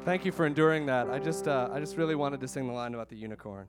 Thank you for enduring that. I just really wanted to sing the line about the unicorn.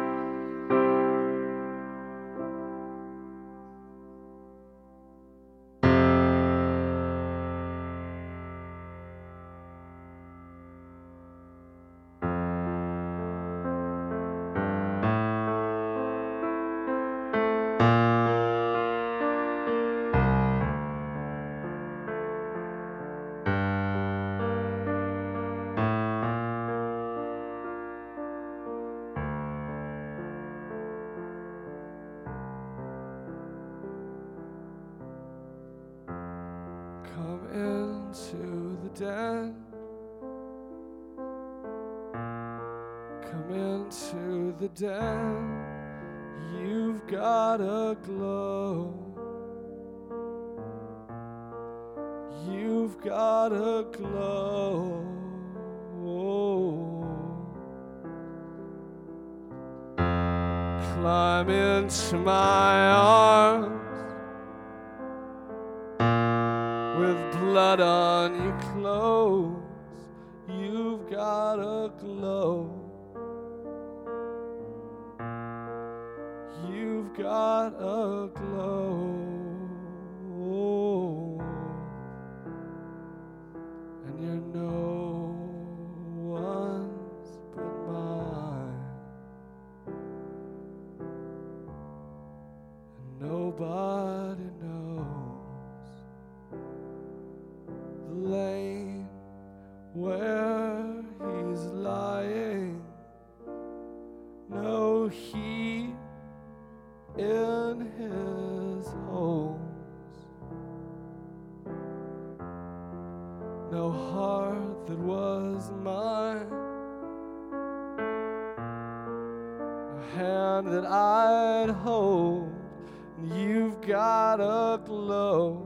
Come into the den. Come into the den. You've got a glow. You've got a glow. Climb into my arms. With blood on your clothes, you've got a glow. You've got a glow. And you're no one's but mine. And nobody knows the lane where he's lying. No heat in his homes. No heart that was mine. No hand that I'd hold. And you've got a glow.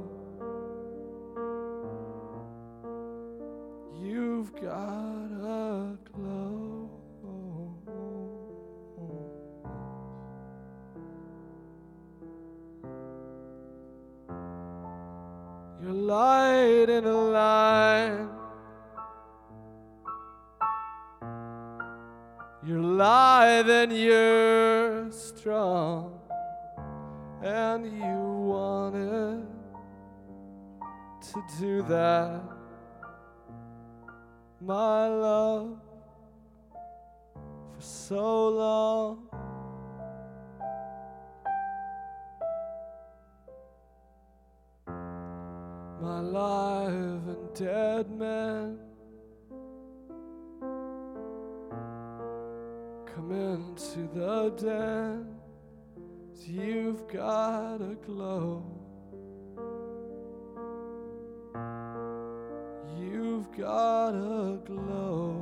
You've got a glow. You're light in a line. You're lithe and you're strong. And you wanted to do that, my love, for so long. My live and dead men, come into the den. You've got a glow. You've got a glow.